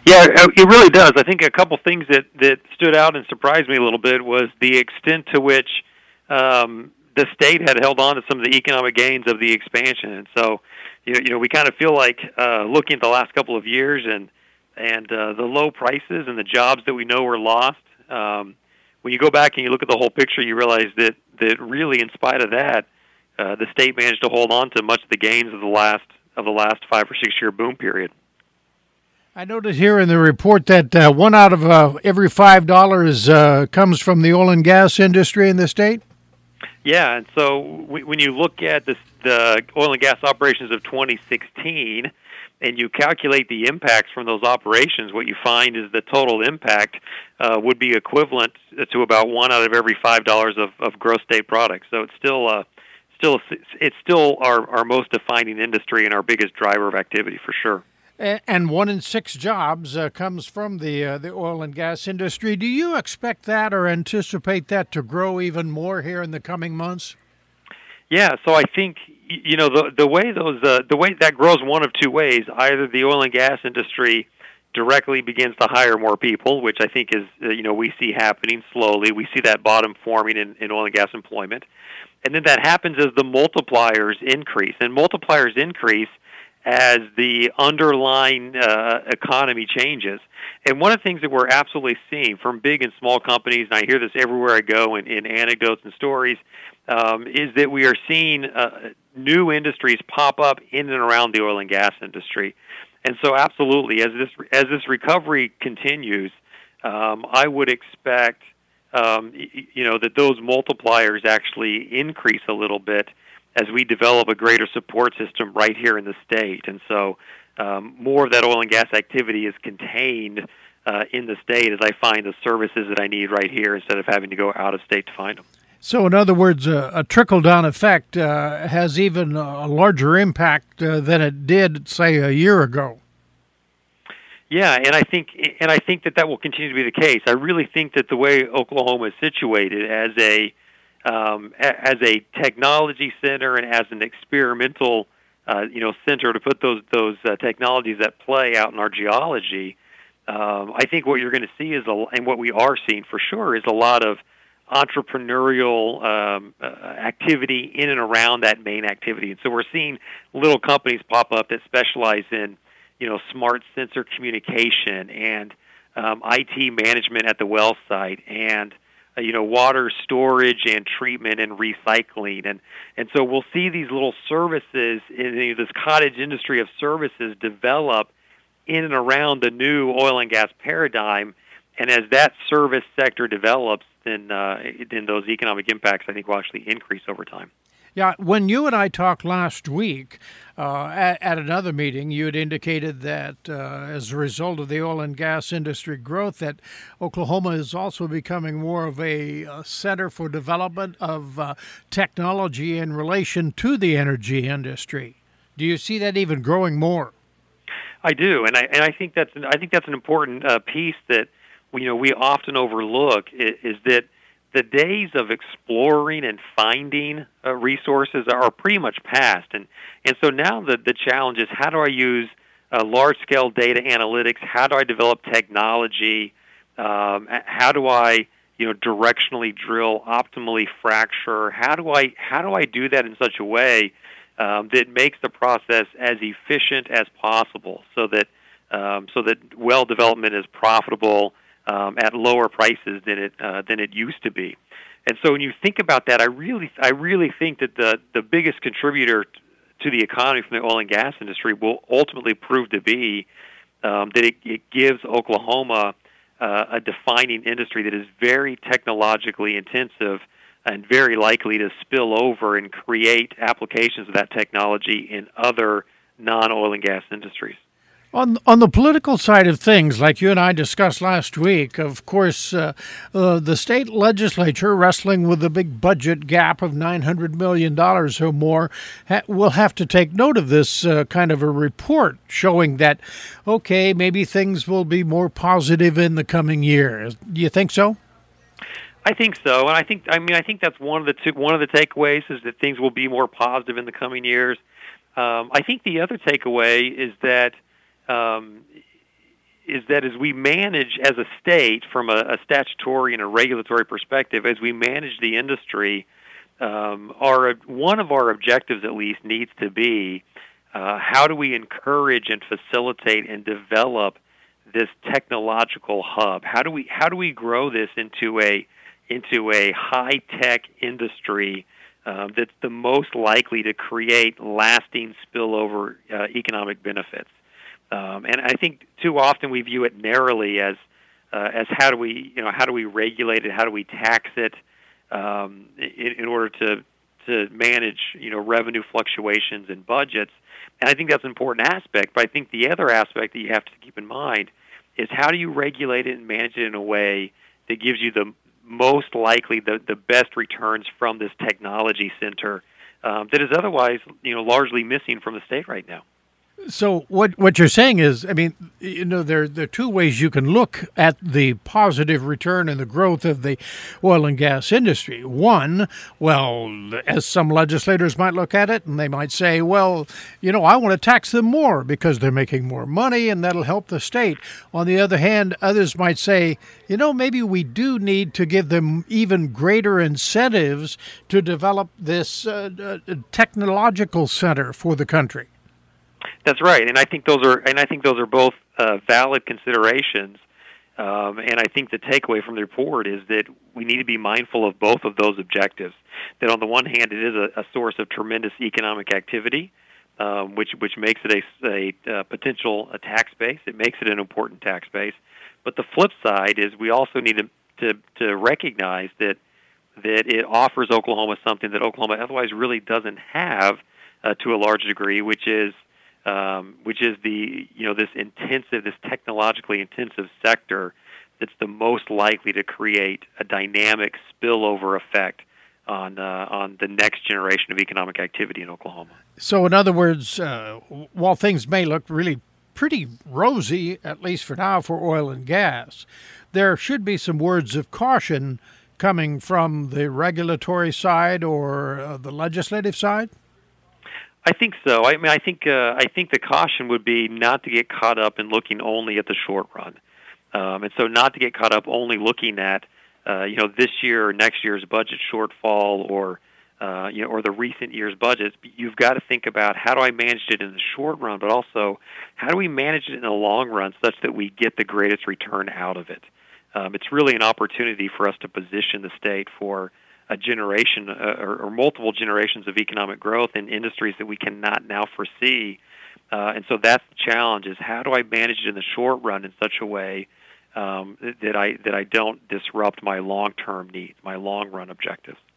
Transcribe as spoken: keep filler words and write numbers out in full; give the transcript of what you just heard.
Yeah, it really does. I think a couple things that, that stood out and surprised me a little bit was the extent to which um, the state had held on to some of the economic gains of the expansion. And so, you know, you know we kind of feel like uh, looking at the last couple of years and and uh, the low prices and the jobs that we know were lost. Um, when you go back and you look at the whole picture, you realize that, that really, in spite of that, uh, the state managed to hold on to much of the gains of the last of the last five or six year boom period. I noted here in the report that uh, one out of uh, every five dollars uh, comes from the oil and gas industry in the state. Yeah, and so w- when you look at this, the oil and gas operations of twenty sixteen, and you calculate the impacts from those operations, what you find is the total impact uh, would be equivalent to about one out of every five dollars of, of gross state product. So it's still, uh, still, it's still our, our most defining industry and our biggest driver of activity for sure. And one in six jobs uh, comes from the uh, the oil and gas industry. Do you expect that or anticipate that to grow even more here in the coming months? Yeah, so I think you know the the way those uh, the way that grows one of two ways. Either the oil and gas industry directly begins to hire more people, which I think is uh, you know we see happening slowly. We see that bottom forming in, in oil and gas employment, and then that happens as the multipliers increase, and multipliers increase as the underlying uh, economy changes. And one of the things that we're absolutely seeing from big and small companies, and I hear this everywhere I go in, in anecdotes and stories, um, is that we are seeing uh, new industries pop up in and around the oil and gas industry. And so absolutely, as this as this recovery continues, um, I would expect um, you know that those multipliers actually increase a little bit as we develop a greater support system right here in the state. And so um, more of that oil and gas activity is contained uh, in the state as I find the services that I need right here instead of having to go out of state to find them. So in other words, uh, a trickle-down effect uh, has even a larger impact uh, than it did, say, a year ago. Yeah, and I think and I think that that will continue to be the case. I really think that the way Oklahoma is situated as a Um, as a technology center and as an experimental, uh, you know, center to put those those uh, technologies at play out in our geology, um, I think what you're going to see is, a, and what we are seeing for sure, is a lot of entrepreneurial um, uh, activity in and around that main activity. And so we're seeing little companies pop up that specialize in, you know, smart sensor communication and um, I T management at the well site and you know, water storage and treatment and recycling. And, and so we'll see these little services, in this cottage industry of services develop in and around the new oil and gas paradigm. And as that service sector develops, then, uh, then those economic impacts, I think, will actually increase over time. Yeah, when you and I talked last week uh, at, at another meeting, you had indicated that uh, as a result of the oil and gas industry growth, that Oklahoma is also becoming more of a, a center for development of uh, technology in relation to the energy industry. Do you see that even growing more? I do, and I and I think that's an, I think that's an important uh, piece that you know we often overlook is, is that the days of exploring and finding uh, resources are pretty much past. And, and so now the, the challenge is, how do I use uh, large-scale data analytics? How do I develop technology? Um, how do I, you know, directionally drill, optimally fracture? How do I, how do I do that in such a way um, that makes the process as efficient as possible so that, um, so that well development is profitable Um, at lower prices than it uh, than it used to be. And so when you think about that, I really I really think that the the biggest contributor to the economy from the oil and gas industry will ultimately prove to be um, that it, it gives Oklahoma uh, a defining industry that is very technologically intensive and very likely to spill over and create applications of that technology in other non-oil and gas industries. On on the political side of things, like you and I discussed last week, of course, uh, uh, the state legislature, wrestling with the big budget gap of nine hundred million dollars or more, ha- will have to take note of this uh, kind of a report showing that, okay, maybe things will be more positive in the coming year. Do you think so? I think so, and I think I mean I think that's one of the two, one of the takeaways is that things will be more positive in the coming years. Um, I think the other takeaway is that Um, is that as we manage as a state from a, a statutory and a regulatory perspective, as we manage the industry, um, our one of our objectives at least needs to be uh, how do we encourage and facilitate and develop this technological hub? How do we how do we grow this into a into a high tech industry um, that's the most likely to create lasting spillover uh, economic benefits? Um, and I think too often we view it narrowly as uh, as how do we you know how do we regulate it, how do we tax it um, in, in order to to manage you know revenue fluctuations and budgets. And I think that's an important aspect. But I think the other aspect that you have to keep in mind is how do you regulate it and manage it in a way that gives you the most likely the, the best returns from this technology center um, that is otherwise you know largely missing from the state right now. So what what you're saying is, I mean, you know, there there are two ways you can look at the positive return and the growth of the oil and gas industry. One, well, as some legislators might look at it, and they might say, well, you know, I want to tax them more because they're making more money, and that'll help the state. On the other hand, others might say, you know, maybe we do need to give them even greater incentives to develop this uh, uh, technological center for the country. That's right, and I think those are and I think those are both uh, valid considerations. Um, and I think the takeaway from the report is that we need to be mindful of both of those objectives. That on the one hand, it is a, a source of tremendous economic activity, um, which which makes it a, a, a potential a tax base. It makes it an important tax base. But the flip side is we also need to to, to recognize that that it offers Oklahoma something that Oklahoma otherwise really doesn't have uh, to a large degree, which is Um, which is the you know this intensive, this technologically intensive sector that's the most likely to create a dynamic spillover effect on uh, on the next generation of economic activity in Oklahoma. So, in other words, uh, while things may look really pretty rosy, at least for now, for oil and gas, there should be some words of caution coming from the regulatory side or uh, the legislative side. I think so. I mean, I think uh, I think the caution would be not to get caught up in looking only at the short run, um, and so not to get caught up only looking at uh, you know this year or next year's budget shortfall or uh, you know or the recent year's budgets. You've got to think about how do I manage it in the short run, but also how do we manage it in the long run such that we get the greatest return out of it. Um, it's really an opportunity for us to position the state for a generation uh, or, or multiple generations of economic growth in industries that we cannot now foresee. Uh, and so that's the challenge, is how do I manage it in the short run in such a way um, that I that I don't disrupt my long-term needs, my long-run objectives.